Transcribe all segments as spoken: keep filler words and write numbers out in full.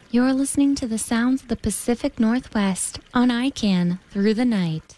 You're listening to the sounds of the Pacific Northwest on I C A N Through the Night.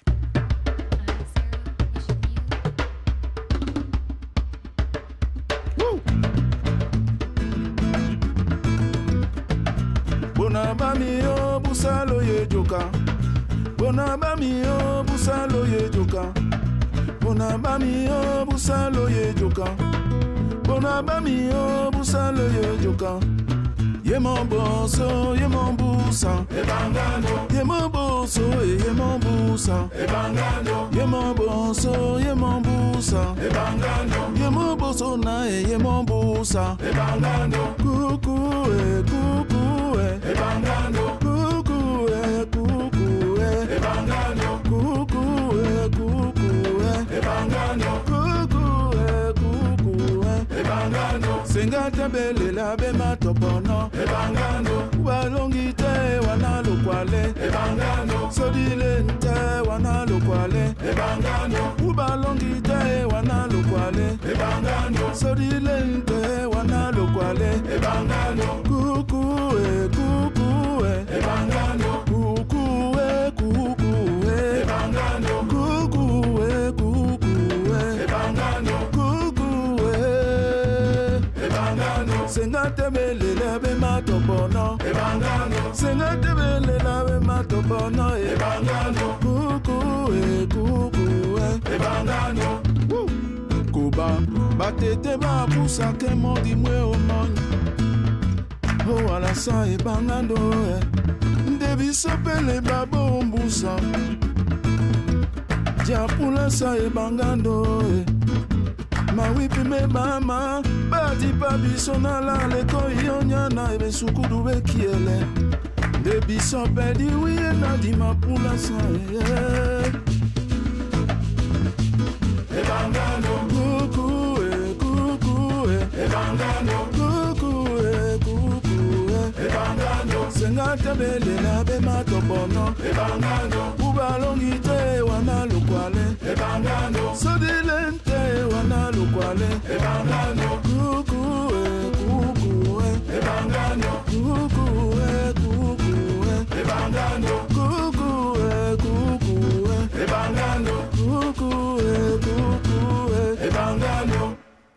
Bonabami o busalo ye joka. Bonabami o busalo ye joka. Bonabami o busalo ye joka. Bonabami o busalo ye joka. Ye mon bosso, ye mon busa. E bangano. Ye mon bosso, ye mon busa. E bangano. Ye mon bosso, ye mon busa. E bangano. Ye mon bosso na e ye mon busa. E bangano. Coucou e coucou e. E bangano. Coucou e coucou e. E bangano. Coucou e coucou e. E bangano. Coucou e coucou e. E bangano. Singata bele la be matopono. E bangano. Walongi te wana lokwale. E bangano. Sodile nte wana lokwale. E bangano. Ubalongi te wana lokwale. E bangano. Sodile nte wana lokwale. E bangano. Kuku e kuku e. E bangano. Kuku e kuku e. E bangano. Kuku e kuku e. E bangano. Kuku e. E bangano. Sengate bele la be matopono. E bangano. Sengate bele la be matopono. E bangano. Kuku e kuku e. E bangano. Kuba batete ba pusa ke mondi mwe omoni. Oh ala sa e bangano e. Ndebi sopele babo mbusa. Japula sa e bangano e. Ma wipi me mama bati pabiso na la leko yonyana ebe sukudu be kiele. Ndebi sopeli wiye na di mapula sa e. E bangano. Kuku e kuku e. E bangano. Kuku e kuku e. E bangano. Sengate bele la be matopono. E bangano. Ubalongi te wana lukwale. E bangano. Sodile nte wana lukwale. E bangano. Kuku e kuku e. E bangano. Kuku e kuku e. E bangano. Kuku e kuku e. E bangano. Kuku e kuku e. E bangano.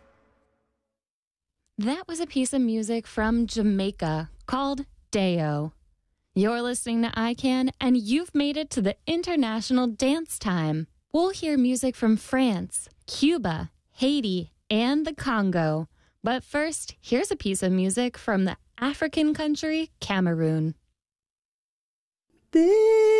That was a piece of music from Jamaica called Deo. You're listening to I C A N, and you've made it to the international dance time. We'll hear music from France, Cuba, Haiti, and the Congo. But first, here's a piece of music from the African country, Cameroon. Deo.